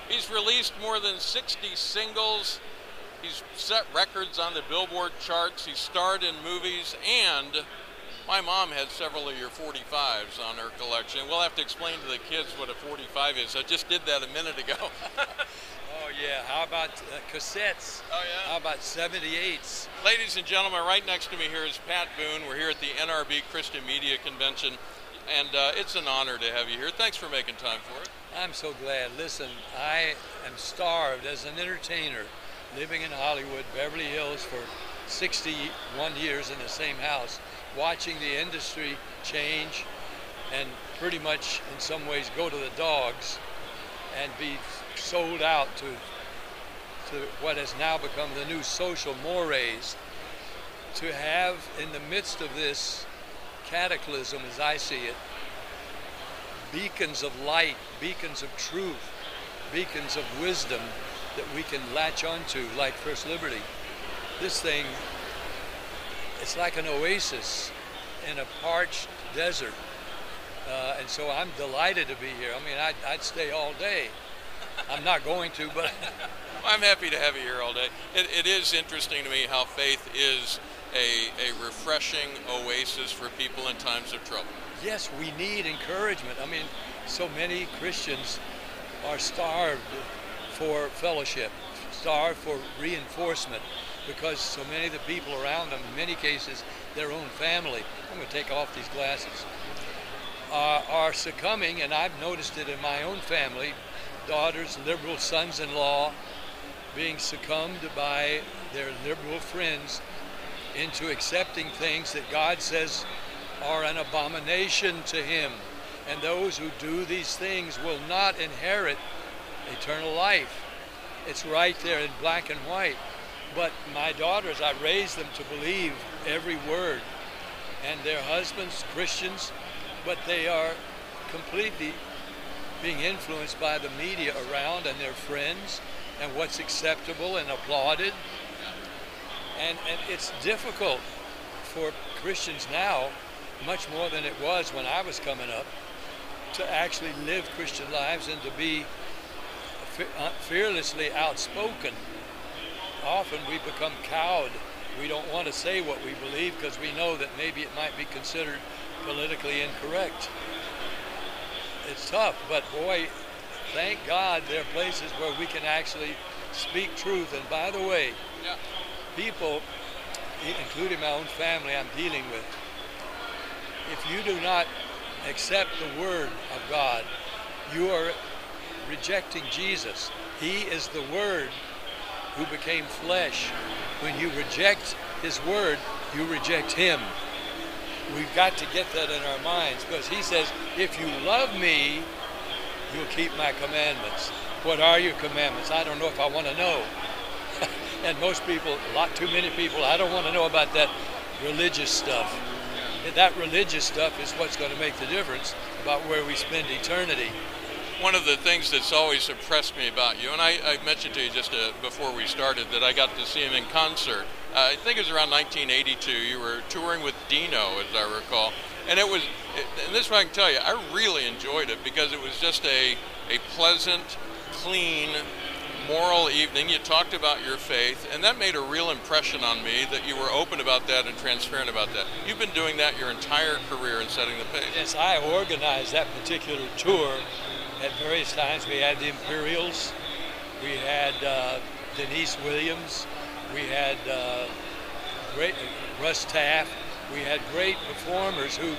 He's released more than 60 singles. He's set records on the Billboard charts. He's starred in movies, and my mom had several of your 45s on her collection. We'll have to explain to the kids what a 45 is. I just did that a minute ago. Oh yeah, how about cassettes? Oh yeah? How about 78s? Ladies and gentlemen, right next to me here is Pat Boone. We're here at the NRB Christian Media Convention, and it's an honor to have you here. Thanks for making time for it. I'm so glad. Listen, I am starved as an entertainer, living in Hollywood, Beverly Hills for 61 years in the same house, watching the industry change and pretty much in some ways go to the dogs and be sold out to what has now become the new social mores. To have in the midst of this cataclysm, as I see it, beacons of light, beacons of truth, beacons of wisdom that we can latch onto, like First Liberty. This thing, it's like an oasis in a parched desert. And so I'm delighted to be here. I mean, I'd stay all day. I'm not going to, but I'm happy to have you here all day. It is interesting to me how faith is a refreshing oasis for people in times of trouble. yes, we need encouragement. I mean, so many Christians are starved for fellowship, starved for reinforcement, because so many of the people around them, in many cases their own family, I'm going to take off these glasses, are succumbing, and I've noticed it in my own family, daughters, liberal sons-in-law, being succumbed by their liberal friends into accepting things that God says are an abomination to him. And those who do these things will not inherit eternal life. It's right there in black and white. But my daughters, I raised them to believe every word. And their husbands, Christians, but they are completely being influenced by the media around and their friends and what's acceptable and applauded. And it's difficult for Christians now, much more than it was when I was coming up, to actually live Christian lives and to be fearlessly outspoken. Often we become cowed. We don't want to say what we believe because we know that maybe it might be considered politically incorrect. It's tough, but boy, thank God there are places where we can actually speak truth. And by the way, people, including my own family I'm dealing with, if you do not accept the word of God, you are rejecting Jesus. He is the word who became flesh. When you reject his word, you reject him. We've got to get that in our minds, because he says, if you love me, you'll keep my commandments. What are your commandments? I don't know if I want to know. And most people, too many people, I don't want to know about that religious stuff. That religious stuff is what's going to make the difference about where we spend eternity. One of the things that's always impressed me about you, and I mentioned to you just before we started that I got to see him in concert. I think it was around 1982. You were touring with Dino, as I recall. And and this is what I can tell you, I really enjoyed it because it was just a pleasant, clean, moral evening. You talked about your faith, and that made a real impression on me that you were open about that and transparent about that. You've been doing that your entire career in setting the pace. Yes, I organized that particular tour at various times. We had the Imperials, we had Denise Williams, we had great Russ Taff, we had great performers who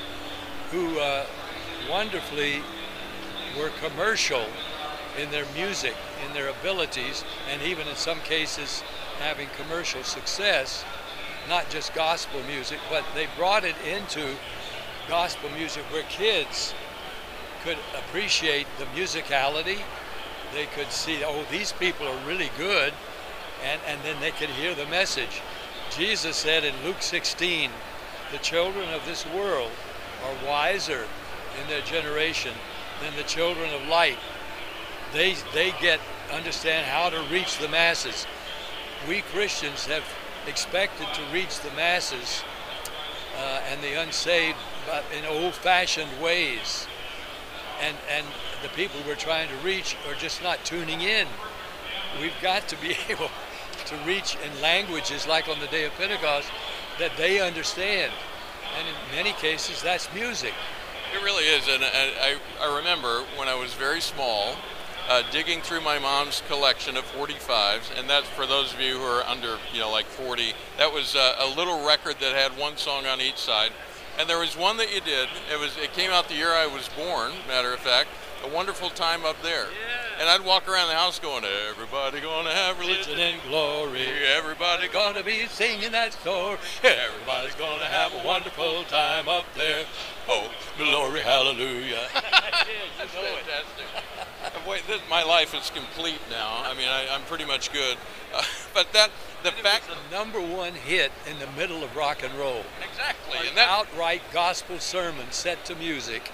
wonderfully were commercial in their music, in their abilities, and even in some cases having commercial success, not just gospel music, but they brought it into gospel music where kids could appreciate the musicality. They could see, oh, these people are really good, and then they could hear the message. Jesus said in Luke 16, the children of this world are wiser in their generation than the children of light. They understand how to reach the masses. We Christians have expected to reach the masses and the unsaved, but in old-fashioned ways. And the people we're trying to reach are just not tuning in. We've got to be able to reach in languages like on the day of Pentecost that they understand. And in many cases, that's music. It really is. And I remember when I was very small, digging through my mom's collection of 45s, and that's for those of you who are under, like 40, that was a little record that had one song on each side. And there was one that you did. It came out the year I was born, matter of fact, A Wonderful Time Up There. Yeah. And I'd walk around the house going, everybody gonna have religion and glory. Everybody gonna be singing that story. Everybody's gonna have a wonderful time up there. Oh, glory, hallelujah. That's fantastic. Wait, my life is complete now. I mean, I'm pretty much good. But the fact the #1 hit in the middle of rock and roll. Exactly. An outright gospel sermon set to music.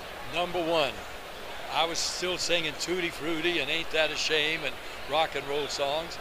#1. I was still singing Tutti Frutti and Ain't That a Shame and rock and roll songs.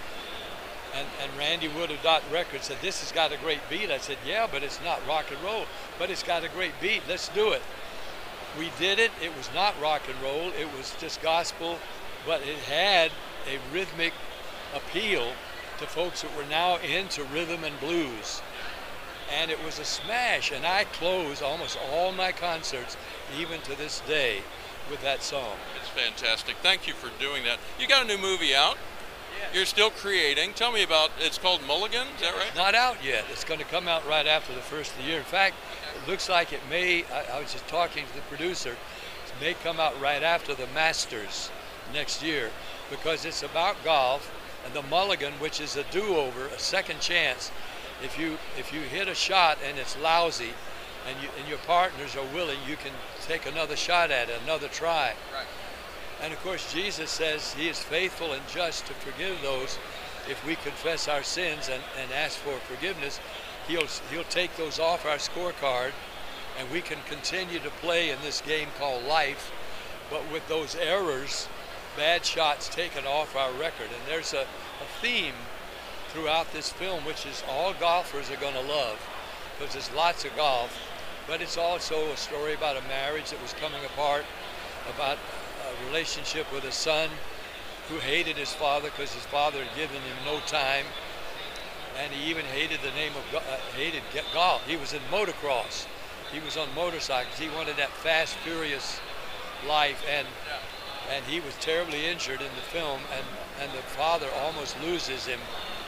And Randy Wood of Dot Records said, this has got a great beat. I said, yeah, but it's not rock and roll, but it's got a great beat. Let's do it. We did it. It was not rock and roll. It was just gospel, but it had a rhythmic appeal to folks that were now into rhythm and blues. And it was a smash. And I close almost all my concerts, even to this day, with that song. It's fantastic. Thank you for doing that. You got a new movie out. You're still creating. Tell me about, it's called Mulligan, is that right? Not out yet. It's going to come out right after the first of the year. In fact, it looks like it may, I was just talking to the producer, it may come out right after the Masters next year, because it's about golf, and the Mulligan, which is a do-over, a second chance. If you hit a shot and it's lousy, and your partners are willing, you can take another shot at it, another try. Right. And of course, Jesus says he is faithful and just to forgive those if we confess our sins and ask for forgiveness. He'll take those off our scorecard, and we can continue to play in this game called life, but with those errors, bad shots taken off our record. And there's a theme throughout this film, which is all golfers are going to love, because there's lots of golf, but it's also a story about a marriage that was coming apart, about a relationship with a son who hated his father because his father had given him no time, and he even hated the name of hated golf. He was in motocross. He was on motorcycles. He wanted that fast, furious life, and he was terribly injured in the film, and the father almost loses him.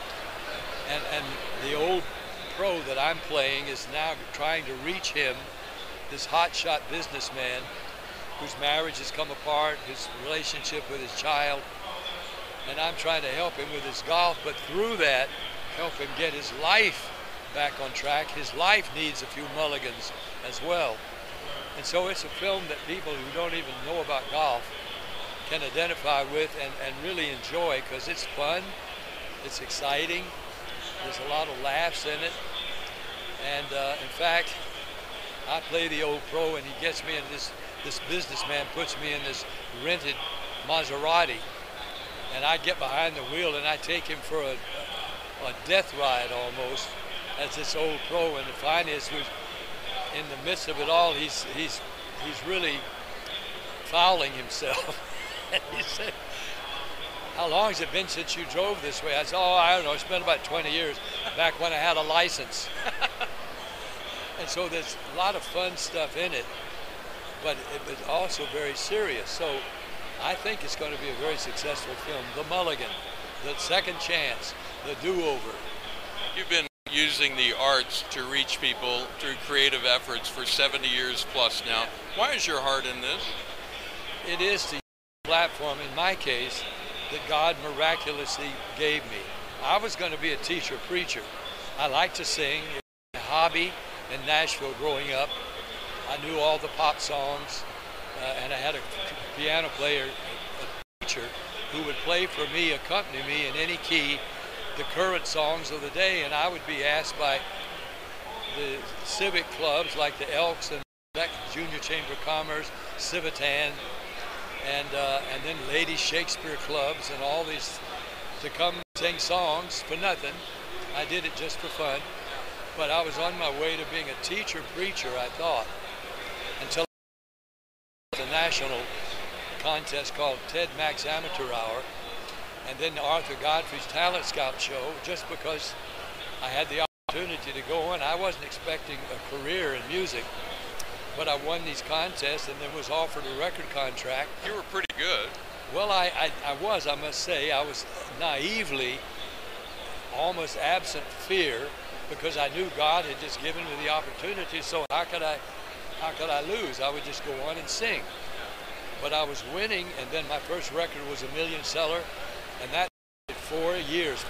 And the old pro that I'm playing is now trying to reach him, this hotshot businessman whose marriage has come apart, his relationship with his child, and I'm trying to help him with his golf, but through that, help him get his life back on track. His life needs a few mulligans as well. And so it's a film that people who don't even know about golf can identify with and really enjoy, because it's fun, it's exciting, there's a lot of laughs in it, and in fact, I play the old pro, and he gets me in this businessman puts me in this rented Maserati, and I get behind the wheel and I take him for a death ride almost, as this old pro. And the finest was in the midst of it all, he's really fouling himself. And he said, how long has it been since you drove this way? I said, oh, I don't know, it's been about 20 years, back when I had a license. And so there's a lot of fun stuff in it, but it was also very serious. So I think it's going to be a very successful film. The Mulligan, the second chance, the do-over. You've been using the arts to reach people through creative efforts for 70 years plus now. Why is your heart in this? It is the platform, in my case, that God miraculously gave me. I was going to be a teacher, preacher. I like to sing. It was a hobby in Nashville growing up. I knew all the pop songs, and I had a piano player, a teacher, who would play for me, accompany me in any key, the current songs of the day, and I would be asked by the civic clubs like the Elks and Junior Chamber of Commerce, Civitan, and then Ladies Shakespeare clubs and all these to come sing songs for nothing. I did it just for fun, but I was on my way to being a teacher, preacher, I thought, until the national contest called Ted Mack's Amateur Hour, and then the Arthur Godfrey's Talent Scout show, just because I had the opportunity to go on. I wasn't expecting a career in music, but I won these contests and then was offered a record contract. You were pretty good. Well, I must say, I was naively, almost absent fear, because I knew God had just given me the opportunity, so how could I lose? I would just go on and sing. But I was winning, and then my first record was a million seller, and that 4 years,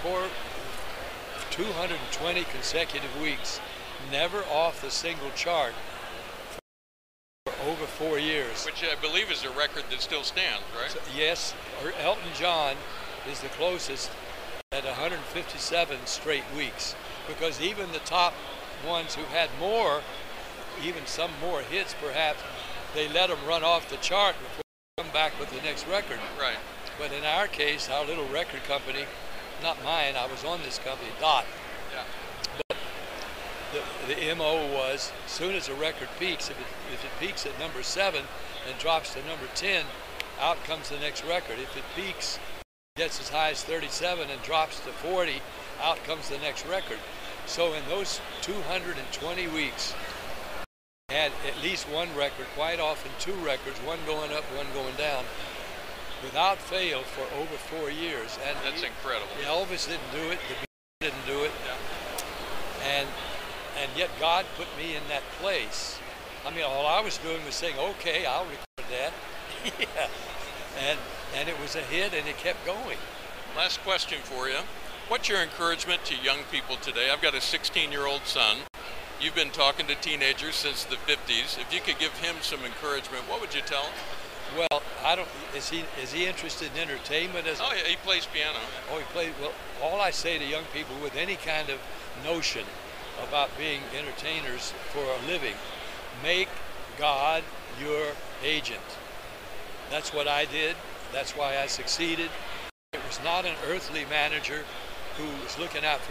220 consecutive weeks, never off the single chart for over 4 years. Which I believe is a record that still stands, right? So, yes, Elton John is the closest at 157 straight weeks, because even the top ones who had more, even some more hits perhaps, they let them run off the chart before they come back with the next record. Right. But in our case, our little record company, not mine, I was on this company, Dot. Yeah. But the MO was, as soon as a record peaks, if it peaks at number 7 and drops to number 10, out comes the next record. If it peaks, gets as high as 37 and drops to 40, out comes the next record. So in those 220 weeks, I had at least one record, quite often 2 records, one going up, one going down, without fail for over 4 years. And that's incredible. Elvis didn't do it, the Beatles didn't do it, yeah. and yet God put me in that place. I mean, all I was doing was saying, okay, I'll record that. Yeah. And it was a hit, and it kept going. Last question for you. What's your encouragement to young people today? I've got a 16-year-old son. You've been talking to teenagers since the 50s. If you could give him some encouragement, what would you tell him? Well, is he interested in entertainment? Oh, yeah, he plays piano. Oh, he plays. Well, all I say to young people with any kind of notion about being entertainers for a living, make God your agent. That's what I did. That's why I succeeded. It was not an earthly manager who was looking out for